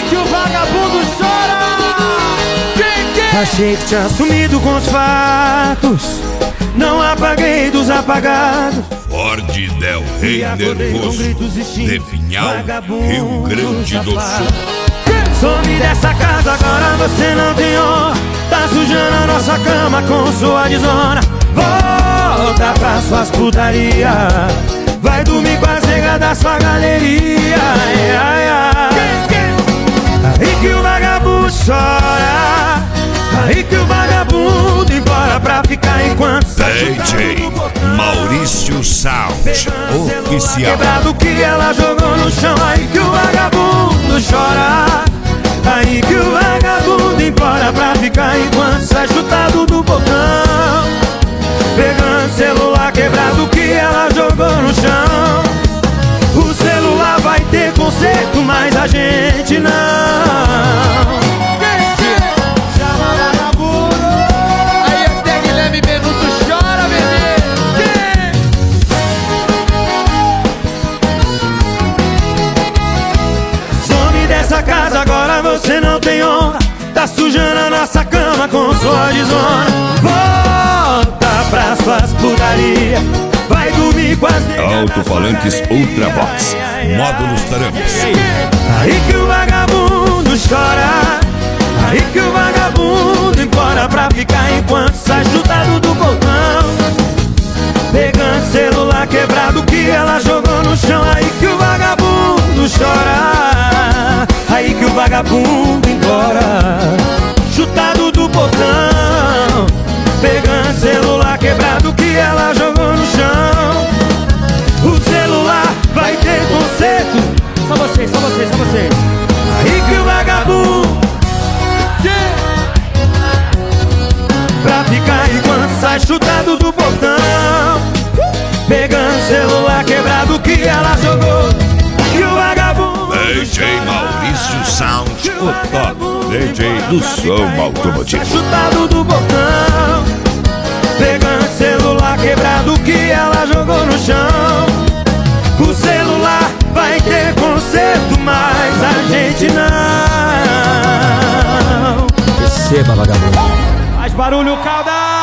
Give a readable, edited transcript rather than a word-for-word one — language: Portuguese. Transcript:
que o vagabundo chora. Achei que tinha sumido com os fatos, não apaguei dos apagados. Ford Del Rey nervoso, de Pinhal, Rio Grande do Sul. Some dessa casa, agora você não tem honra. Tá sujando a nossa cama com sua desonra. Volta pra suas putaria, vai dormir com as negas da sua galeria. Ai, ai, ai. Aí que o vagabundo chora, aí que o vagabundo implora pra ficar enquanto DJ Maurício Sound Oficial. Quebrado que ela jogou no chão. Aí que o vagabundo chora, aí que o vagabundo implora pra ficar enquanto sai chutado do botão. Pegando celular quebrado que ela jogou no chão. O celular vai ter conserto, mas a gente não. Chama vagabundo. Aí até Guilherme Benuto chora, bebê. Some dessa casa, agora você não tem honra. Tá sujando a nossa cama com sua desonra. Volta pra suas putaria, vai dormir com as negas. Alto-falantes Ultravox, módulos Taramis. Aí que o vagabundo chora, aí que o vagabundo implora pra ficar enquanto sai chutado do portão. Pegando celular quebrado que ela jogou no chão. Aí que o vagabundo chora, aí que o vagabundo implora, chutado do portão. Pegando celular quebrado que ela jogou no chão. O celular vai ter conserto. Só vocês, só vocês, só vocês. Aí que o vagabundo pra ficar enquanto sai chutado do portão. Pegando celular quebrado que ela jogou. Que o vagabundo DJ Maurício Sound, o top DJ do som automotivo. chutado do portão. Pegando celular quebrado que ela jogou no chão. O celular vai ter conserto, mas a gente não. Receba, vagabundo. Faz barulho, calda.